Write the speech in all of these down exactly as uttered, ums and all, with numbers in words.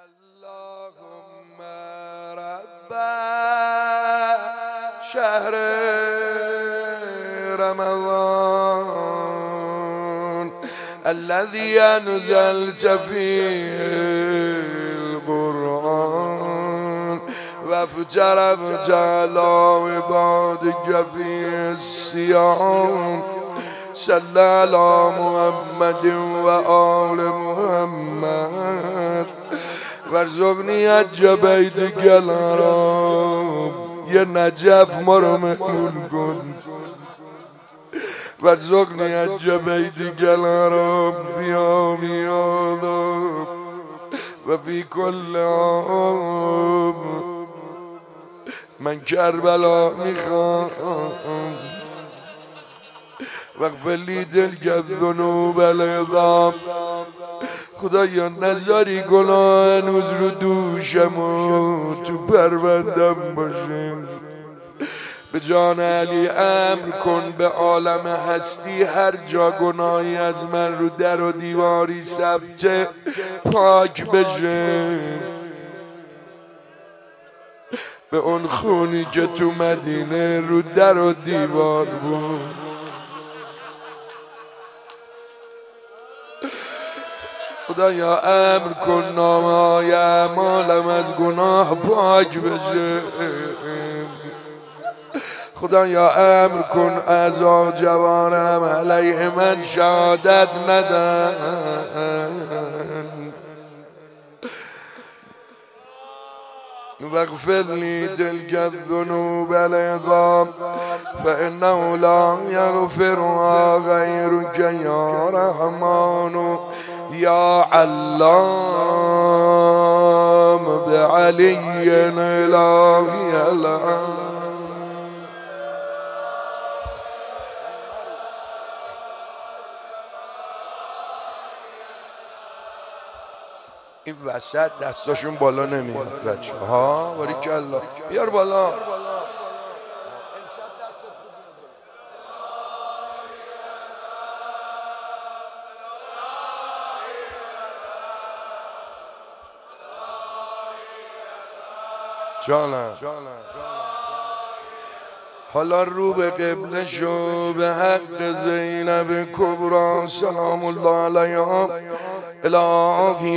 اللهم رب شهر رمضان الذي أنزلت فيه القرآن وافجر فجعل عبادك فيه الصيام صل على محمد وآل محمد وارزقنی حج بیتک الحرام. یه نجف ما رو مهمون کن. وارزقنی حج بیتک الحرام فی عامی هذا و فی کل عام. من کربلا میخوام واغفر لی تلک الذنوب العظام. خدایا نذاری گناه هنوز رو دوشم و تو پروندم باشه. به جان علی امر کن به عالم هستی هر جا گناهی از من رو در و دیواری ثبت پاک بشه. به اون خونی که تو مدینه رو در و دیوار بود. خدایا امر کن نامه های اعمالم از گناه پاک بشه. خدایا امر کن اعضا جوانم علیه من شهادت ندن. واغفر لی تلک الذنوب العظام فانه لا یغفرها غیرک یا رحمان یا علام بعلی الهی الام. این وسط دستاشون بالا نمیاد بچه ها. باریکالله بیار بالا. جانم حالا رو به قبله شو به حق زینب کبرا سلام الله علیها الهی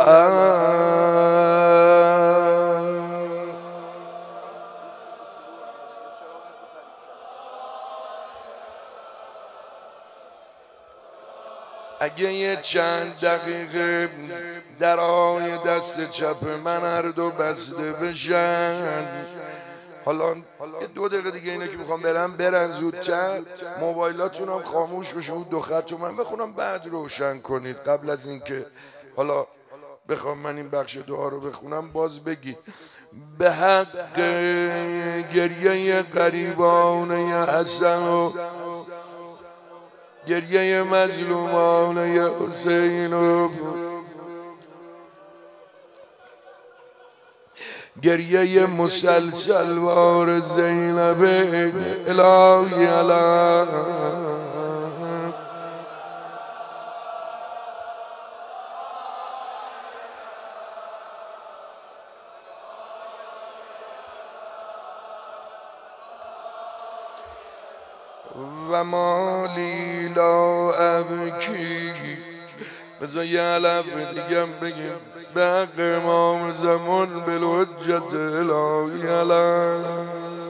الام. اگه یه چند دقیقه درهای دست چپ من هر دو بسته بشن. حالا یه دو دقیقه دیگه اینا که میخوام برم برن زودتر. موبایلاتون هم خاموش بشه. اون دو خط رو من بخونم بعد روشن کنید قبل از اینکه حالا بخوام من این بخش دعا رو بخونم باز بگید. به حق گریه غریبان حسن و گریه مظلومان حسین و گریه مسلسل وار زینب الهی الام. و مالی لا ابکی. بذار یه علف دیگم بگیم. به حق امام زمان بالحجت الهی الام.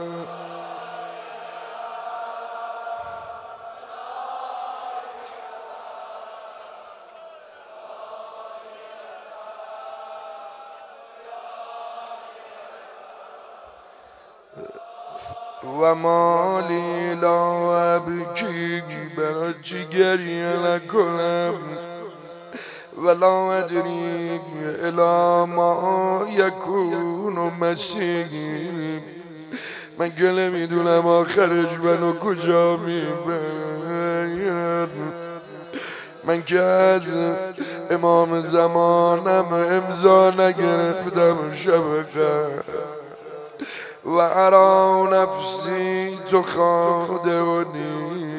و مالی لا ابکی. برای چی گریه نکنم ولا ادری الی ما یکون مسیر. من که نمیدونم آخرش منو کجا میبرن. من که از امام زمانم امضا نگرفتم شب قدر و ارا نفسی تخادعنی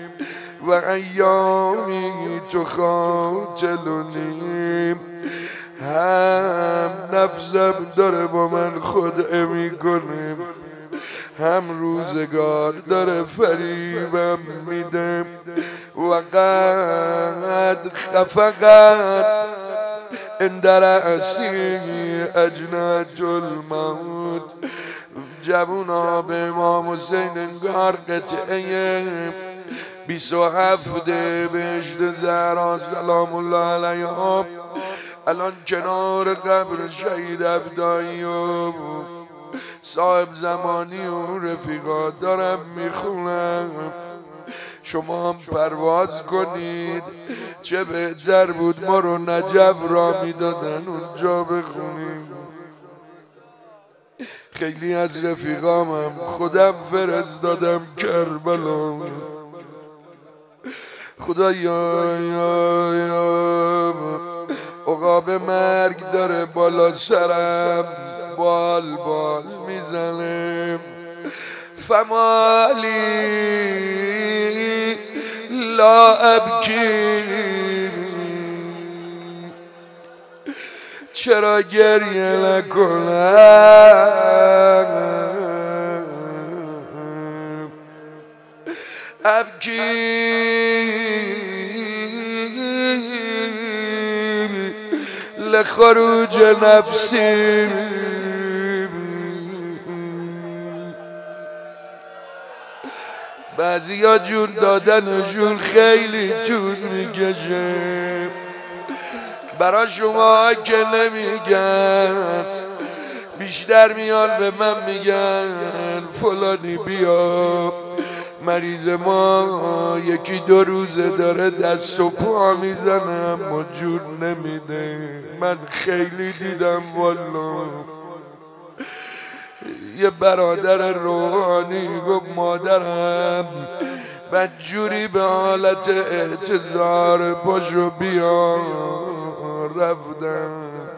و ایامی تخاتلنی هم نفسم داره با من خدعه میکنه، هم روزگار داره فریبم میده. و قد خفقت اند رأسی اجنة الموت. جوونا به امام حسین انگار قطعه بیست و هفت بهشت زهرا سلام الله علیها الان کنار قبر شهید ابدایی و صاحب زمانی و رفیقات دارم میخونم. شما هم پرواز کنید، چه بهتر بود ما رو نجف را میدادن اونجا بخونیم. خیلی از رفیقامم خودم فرستادم کربلا. خدایا یا یا عقاب مرگ داره بالا سرم بال بال میزنم. فمالی لا ابکی، چرا گریه نکنم؟ ابکی لخروج نفسی. بعضی ها جون دادنشون خیلی طول میکشه، برا شما که نمیگن بیشتر میان به من میگن فلانی بیا. مریض ما یکی دو روزه داره دست و پا میزنه اما جون نمیده. من خیلی دیدم والا. یه برادر روحانی گفت مادرم بدجوری به حالت احتضار پاشو بیا. رفتم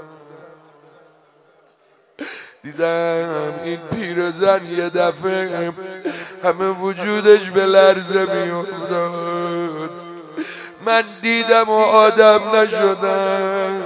دیدم این پیرزن یه دفعه همه وجودش به لرزه میافتاد. من دیدم و آدم نشدم.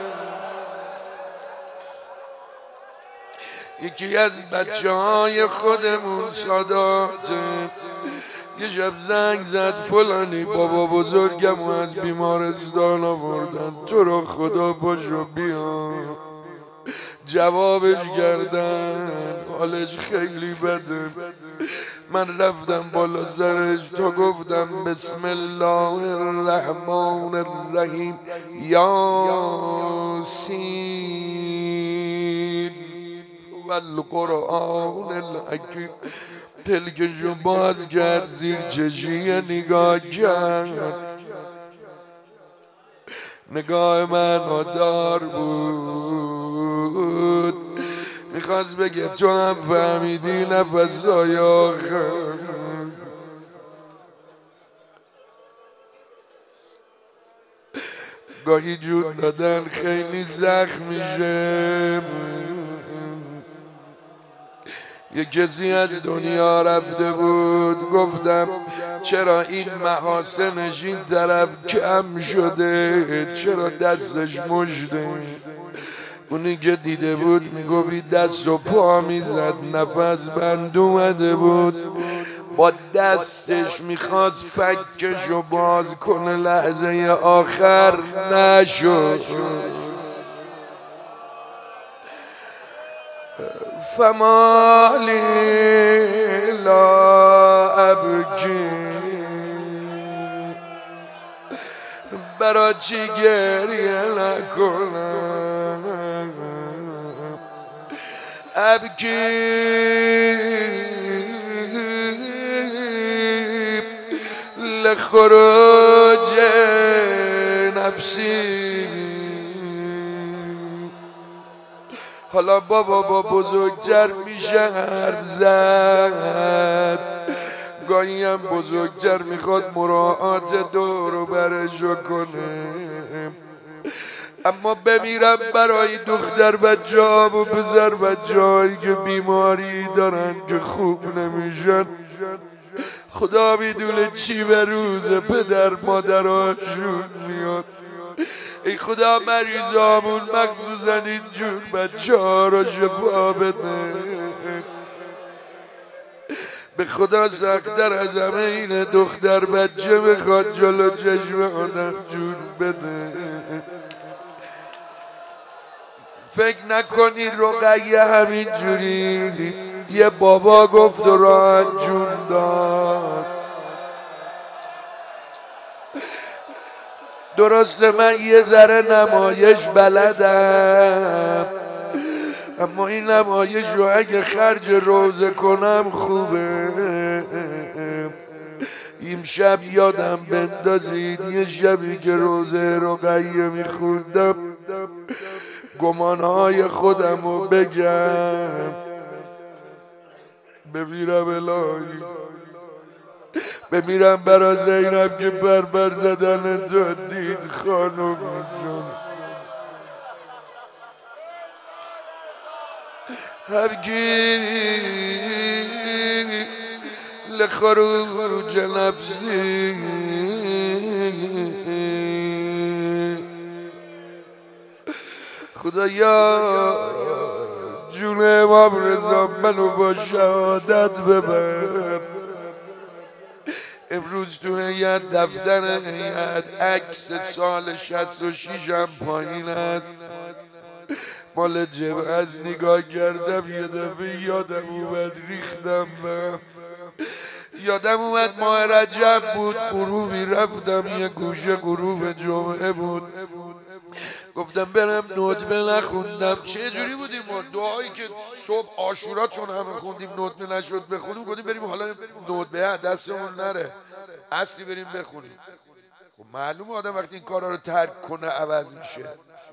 یکی از بچه های خودمون سادات یه شب زنگ زد فلانی بابا بزرگم و از بیمارستان آوردن، تو رو خدا پاشو بیا. جوابش کردن حالش خیلی بده. من رفتم بالا سرش تا گفتم بسم الله الرحمن الرحیم یاسین والقرآن الحکیم. پلکشو باز کرد، زیر چشیه نگاه کرد. نگاه من دار بود، میخواست بگه تو هم فهمیدی نفسای آخر. گاهی جون دادن خیلی سخت میشه. یک کسی از دنیا رفته بود، گفتم چرا این محاسنش این طرف کم شده، چرا دستش مشته. اونی که دیده بود میگوید دست و پا میزد، نفس بند اومده بود، با دستش میخواست فکشو باز کنه، لحظه آخر نشد. فمالی لا ابکی، برا چی گریه نکنم؟ ابکی لخروج نفسی. حالا بابا با بزرگتر میشه حرف زد، گاهی هم بزرگتر میخواد مراعات دور و برشو کنه. اما بمیرم برای دختر بچه ها و پسر بچه هایی که بیماری دارن که خوب نمیشن. خدا میدونه چی به روز پدر مادراشون میاد. ای خدا مریضامون مخصوصا اینجور بچه ها رو شفا بده. به خدا سخت‌تر از همه اینه دختر بچه بخواد جلو چشم آدم جون بده. فکر نکنی رقیه همین جوری یه بابا گفت و راحت جون داد. درسته من یه ذره نمایش بلدم، اما این نمایش رو اگه خرج روزه کنم خوبه. این شب یادم بندازید یه شبی که روزه رقیه میخوندم گمانهای خودم رو بگم، بمیرم الهی بمیرم برا زینب که بربر زدن تو دید خانم جون. هبگی لخروج نفسی خدایا جون امام رضا منو با شهادت ببر. امروز تو هیئت دفتر هیئت عکس سال شصت و شش هم پایین است، مال جب از نگاه کردم یه دفعه یادم اومد ریختم به یادم اومد ماه رجب بود، غروبی رفتم یه گوشه غروب جمعه بود، گفتم برم ندبه نخوندم. چه جوری بودیم ما دعایی که صبح عاشورا چون همه خوندیم ندبه نشد بخونیم، گفتیم بریم حالا ندبه دستمون نره اصلی بریم بخونیم. خب معلومه آدم وقتی این کارا رو ترک کنه عوض میشه.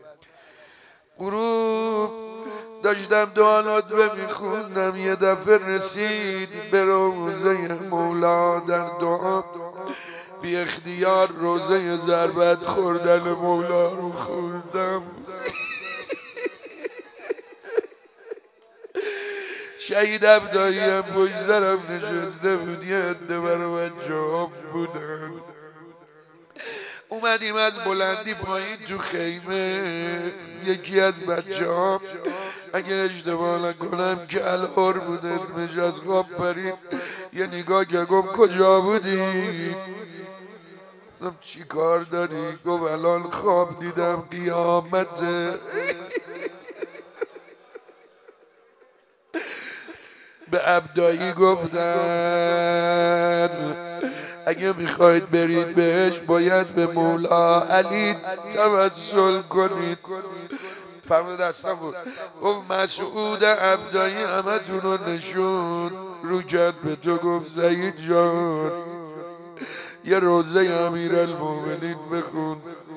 غروب داشتم دعا ندبه میخوندم، یه دفعه رسید به روزه مولا. در دعا بی اختیار روزه ضربت خوردن مولا رو خوندم. شهید عبدایی هم پشت سرم نشسته بود، یه عده برا بچه‌ها بودن. اومدیم از بلندی پایین تو خیمه، یکی از بچه ها اگه اشتباه نکنم که الهر بود اسمش، از خواب پرید یه نگاه که گفت کجا بودی؟ گفتم چی کار داری؟ گفت الان خواب دیدم قیامته. به عبدایی گفتن اگه میخواید برید بهش باید به مولا علی توسل کنید. فرمود دستم بود، گفت مسعود عبدایی همه تون رو نشون رو کرد به تو، گفت زید جان یه روزه امیرالمومنین بخون.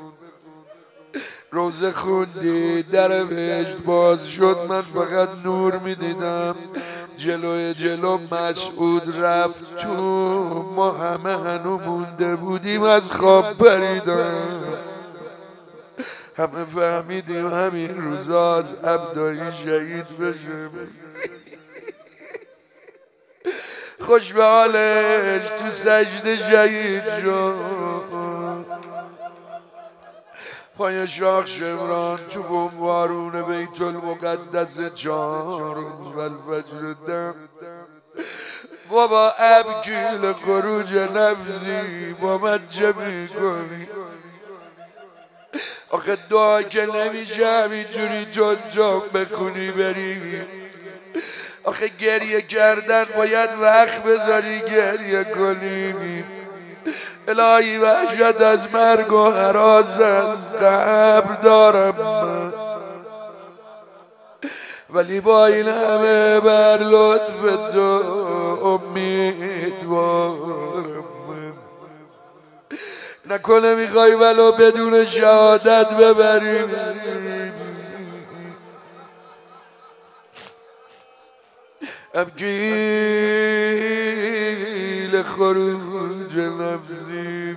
روزه خوندی در بهشت باز شد، من فقط نور میدیدم. جلوی جلو مسعود رفت تو، ما همه هنو مونده بودیم از خواب پریدم. همه فهمیدیم همین روزا از عبدایی شهید بشه. خوش به حالش تو سجده شهید شد. پای شاخ شمران تو بمبارون بیت المقدس چارون و الفجر دم. بابا ابکیل خروج نفسی با من چه میکنی؟ آخه دعا که نمیشه همینجوری جون جون بخونی بری. آخه گریه کردن باید وقت بذاری گریه کنی. الهی وحشت از مرگ و هراس از قبر دارم من، ولی با این همه بر لطف تو امیدوارم من. نکنه میخوای ولو بدون شهادت ببریم. ابکی خروج نفسی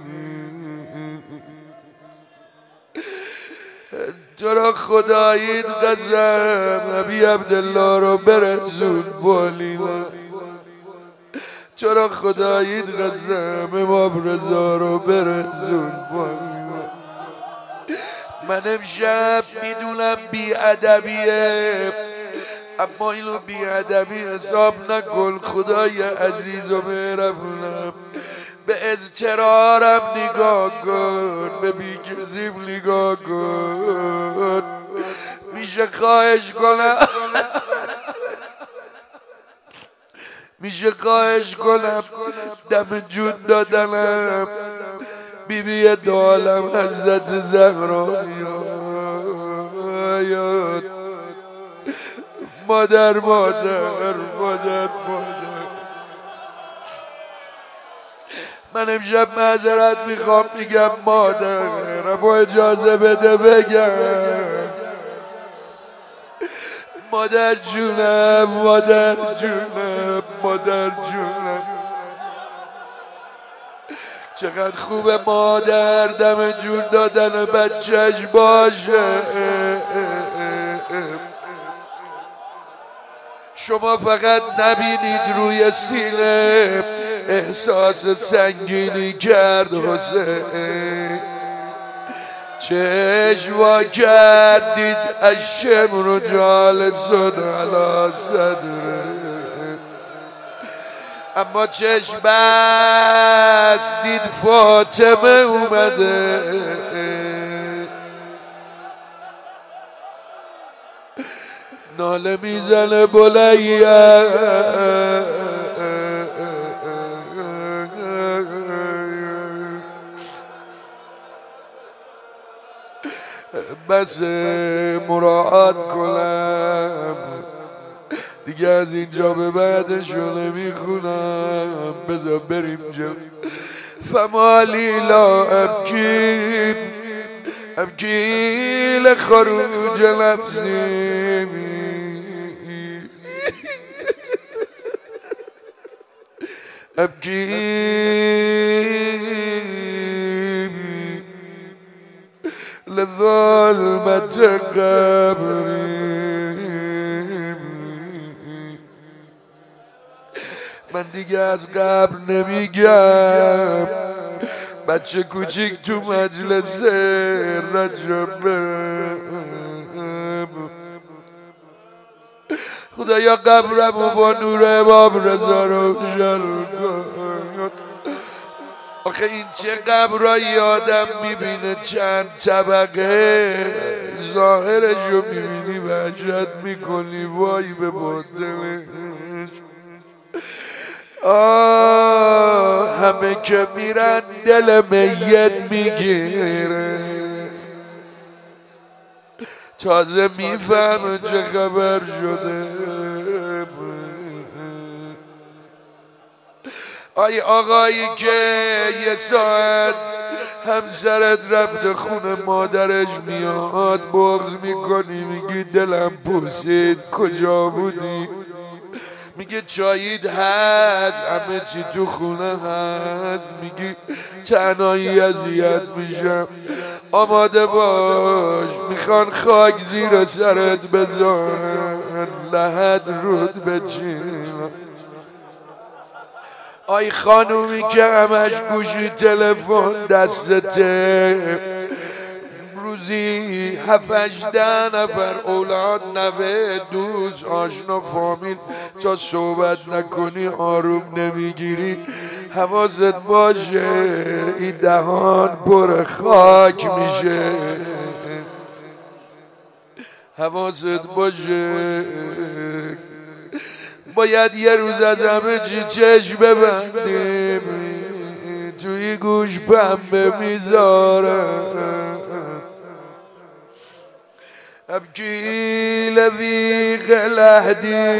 تو را خداییت قسم ابی عبدالله رو برسون بالینا. تو را خداییت قسم امام رضا رو برسون بالینا. من امشب میدونم بی ادبیه، اما اینو بی ادبی حساب نکن. خدای عزیز و مهربونم، به اضطرارم نگاه کن، به بی کسیم نگاه کن. میشه خواهش کنم میشه خواهش کنم دم جون دادنم بی بی دو عالم حضرت زهرا بیاد. مادر مادر مادر مادر من امشب معذرت میخوام میگم مادر، اما اجازه بده بگم مادر جونم، مادر جونم، مادر جونم. چقدر خوبه مادر دم جون دادن بچهش باشه. شما فقط نبینید روی سینه احساس سنگینی کرد حسین، چشم وا کردید الشمر جالسون علی صدره، اما چشم بستید فاطمه اومده. ناله میزنه بلیا بس مراعات کنم دیگه، از اینجا به بعدشو نمیخونم. بذار بریم جا. فمالی لا ابکی ابکی لخروج نفسی، ابکی لظلمت قبری. من دیگه از قبر نمیگم، بچه کوچیک تو مجلس رجب برم. خدایا قبرمو با نور امام رضا روشن کن. آخه این چه قبرایی آدم میبینه چند طبقه، ظاهرشو میبینی وحشت میکنی، وای به باطنش. آه همه که میرن دل میت میگیره، تازه میفهمه چه خبر شده. آی آقایی که یه ساعت همسرت رفته خونه مادرش میاد، بغض میکنی، میگی دلم پوسید، کجا بودی؟ میگه چایید هست، همه چی تو خونه هست. میگی تنهایی اذیت میشم. آماده باش، میخوان خاک زیر سرت بذارن، لحد رود بچینن. آی خانومی که همش گوشی تلفن دستته، روزی هفت هجده نفر اولاد، نوه، دوست، آشنا، فامیل، تا صحبت نکنی آروم نمیگیری. حواست باشه این دهان پر خاک میشه، حواست باشه. باید یه روز از همه چی چشم ببندیم، توی گوش پنبه میذارم. ابکی لویق لحدی،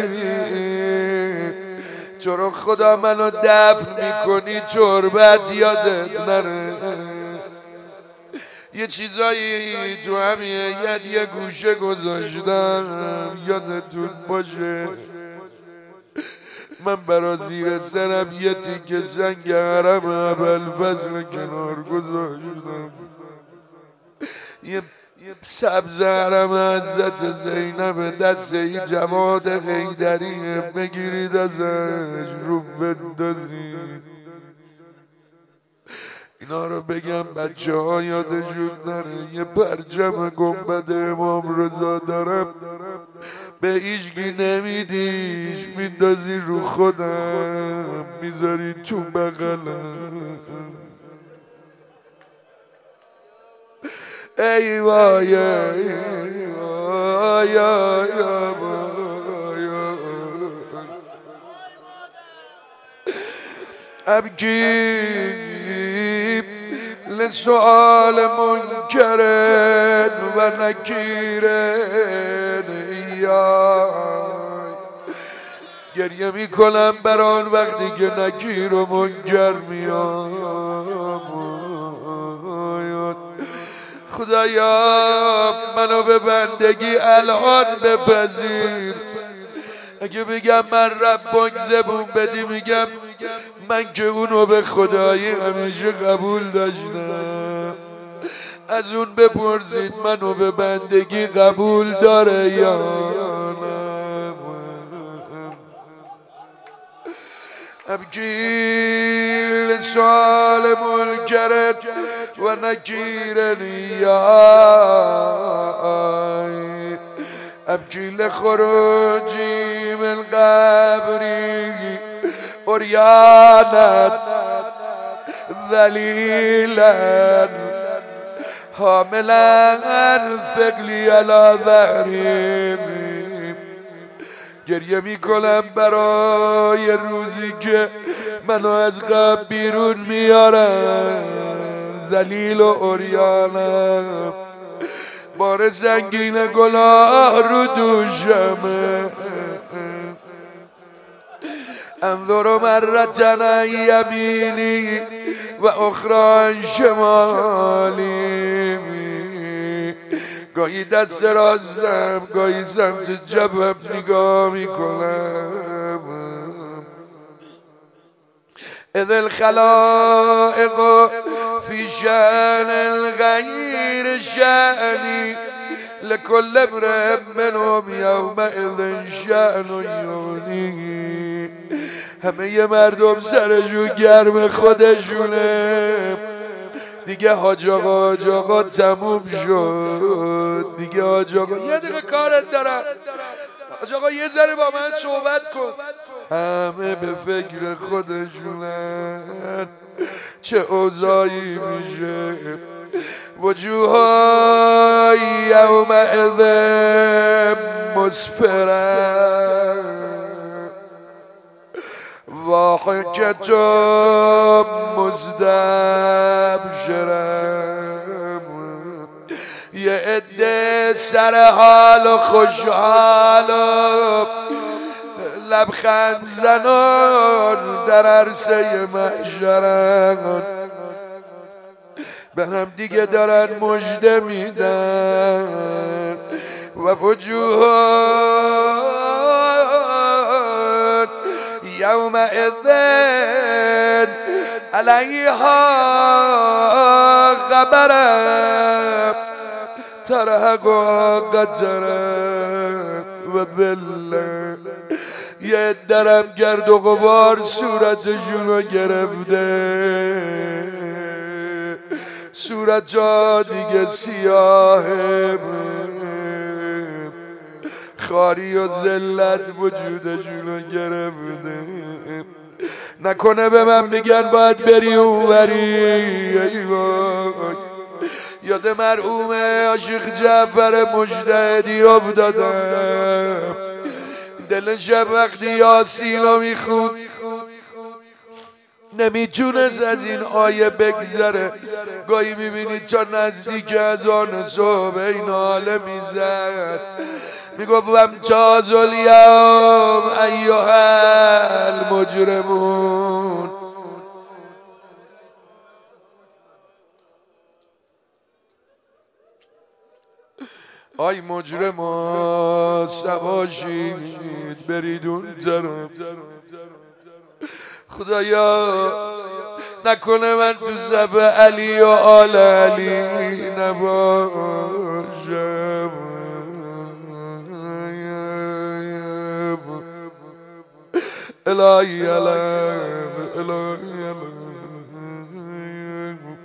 تو رو خدا منو دفن میکنی تربت یادت نره. یه چیزایی تو همیت یه گوشه گذاشتم، یادتون باشه. من برا زیر سرم یه تیکه سنگ حرم ابوالفضل کنار گذاشتم، یه سبز حرم حضرت زینب دست ای جواد حیدری، بگیرید ازش رو بندازید. اینا رو بگم بچه ها یادشون نره. یه پرچم گنبد امام رضا دارم، به هیچکی نمیدیش، میندازی رو خودم، میذاری تو بغلم. ای وای ای وای ابکی لسؤال منکر و نکیر ایای. گریه میکنم بر آن وقتی که نکیر و منکر میاد. خدایا منو به بندگی الان بپذیر. اگه بگم من ربک زبون بدی، میگم من که اونو به خدایی همیشه قبول داشتم. از اون بپرسید منو به بندگی قبول داره یا نه. ابکی سؤال منکر و نکیر نیای. ابکی لخروجی من قبری عریانا ذلیلا حاملا ثقلی علی ظهری. گریه میکنم برای روزی که منو از قبر بیرون میارن، ذلیل و عریانم، بار سنگین گناه رو دوشمه. انظر مرتن عن یمینی و اخری عن شمالی. گاهی دست راستم گاهی سمت چپم نگاه میکنم. اذ الخلائق فی شأن الغیر شأنی لكل امرئ منهم یومئذ شأن یغنیه. همه مردم سرشون گرم خودشونه دیگه. حاج آقا حاج آقا تموم شد دیگه. حاج آقا یه دقیقه کارت دارم، حاج آقا یه ذره با من صحبت کن. همه به فکر خودشونن چه اوضاعی میشه. وجوهای یومئذ مسفره ضاحکة مستبشرة. یه عده سر حال و خوشحال و لبخند زنان در عرصه محشرن، به هم دیگه دارن مژده میدن. و وجوه یومئذ علیها غبره ترهقها قتره و ذله. یه درم گرد و غبار صورتشونو گرفته، صورت جا دیگه سیاهه، خاری و ذلت وجودشونو گرفته. نکنه به من میگن باید بری اونوری. ای وای یاد مرحوم عاشق جعفر مجتهدی افتادم. دل شب وقتی یاسینو میخوند نمیتونست از این آیه بگذره. گاهی میبینید تا نزدیک از آن صبح این حاله میزد، میگفت وامتاز الیوم ایها المجرمون. آی مجرما سواشید برید اون طرف. خدایا نکنه من تو صف علی و آل علی نباشم. الهی علم الهی علم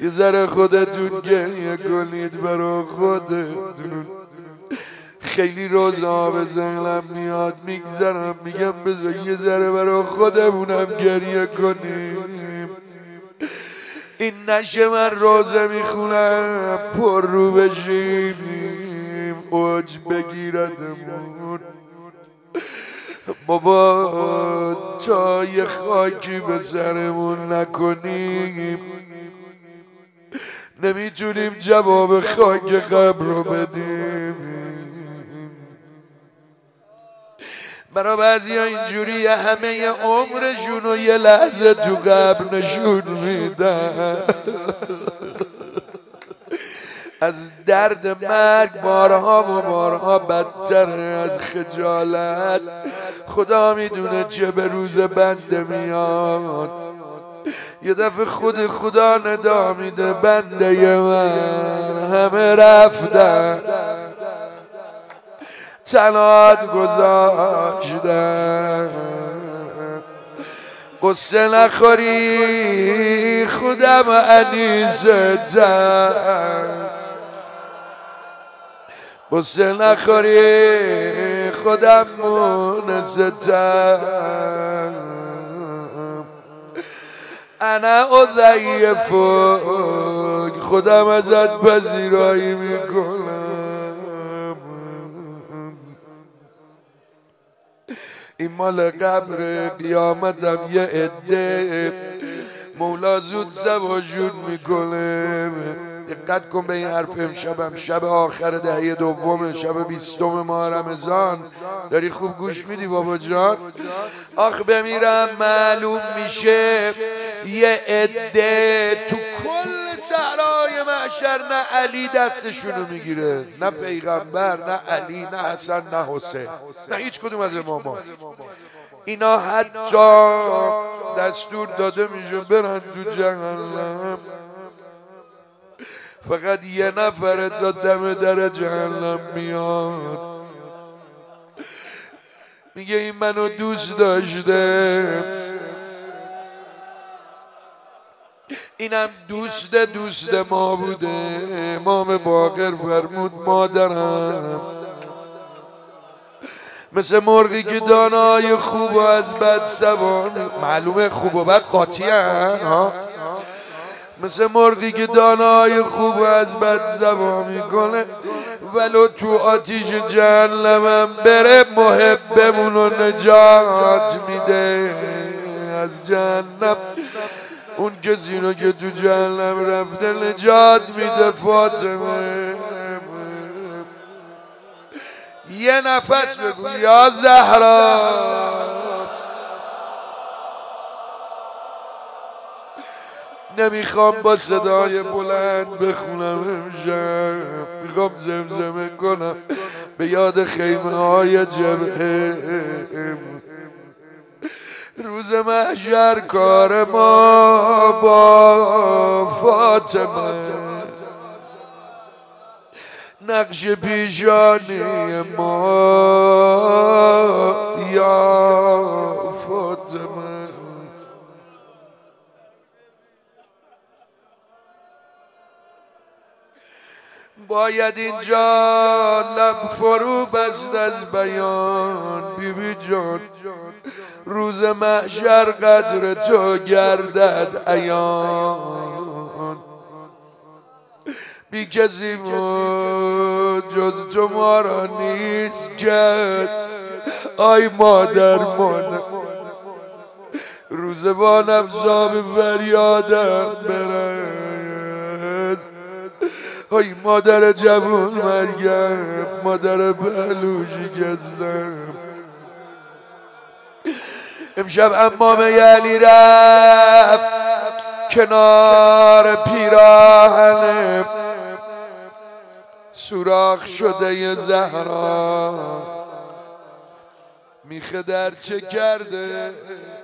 یه ذره خودتون گریه کنید برا خودتون. خیلی روزا به ذهنم میاد میگذرم میگم بذار یه ذره برا خودمونم گریه کنیم. این نشه من روزه میخونم پر رو بشیم اوج بگیردمون. بابا تا یه خاکی به سرمون نکنیم نمیتونیم جواب خاک قبر رو بدیم. برا بعضی ها اینجوری همه عمرشون رو یه لحظه تو قبر نشون میدن. از درد مرگ بارها و بارها بدتر از خجالت. خدا میدونه چه به روز بنده میاد. یه دفعه خود خدا ندا میده بنده من همه رفتن تنات گذاشتن. قصه نخوری خودم انیستم. قصه نخوری خودم مونستم. انا اضیفک خودم ازت پذیرایی میکنم. این مال قبر قیامتم یه عده مولا زود سواشون میکنه. دقت کن به این حرف. امشبم شب آخر دهه دوم شب بیستم ماه رمضان داری خوب گوش میدی بابا جان. آخ بمیرم معلوم میشه یه عده تو کل صحرای محشر نه علی دستشونو میگیره نه پیغمبر نه علی نه حسن نه حسین نه هیچ کدوم از اماما. اینا حتی دستور داده میشه برن تو جهنم. فقط یه نفر تا دم در جهنم میاد میگه این منو دوست داشته. اینم دوست دوست ما بوده. امام باقر فرمود مادرم مثل مرغی که دانای خوب و از بد سوانه. معلومه خوب و بد قاطی هن ها. مثل مرغی که دانای خوب و از بد زبا میکنه ولو تو آتیش جهنمم بره محبمونو نجات میده از جهنم. اون کسی رو که تو جهنم رفته نجات میده. فاطمه یه نفس بگو یا زهرا. نمیخوام با صدای بلند بخونم امشب. میخوام زمزمه کنم به یاد خیمه های جبهه. روز محشر کار ما با فاطمه نقش پیشانی ما یا فاطمه. باید اینجا لب فرو بست از بیان بی بی جان. روز محشر قدر تو گردد عیان. بی کسی بود جز تو ما را نیست کس. آی مادر مادر روز با نفسا به فریادم برس. آی مادر جوون مرگم مادر پهلوشی گزدم. امشب امام علی رفت کنار پیراهن سوراخ شده ی زهرا. میخه در چه کرده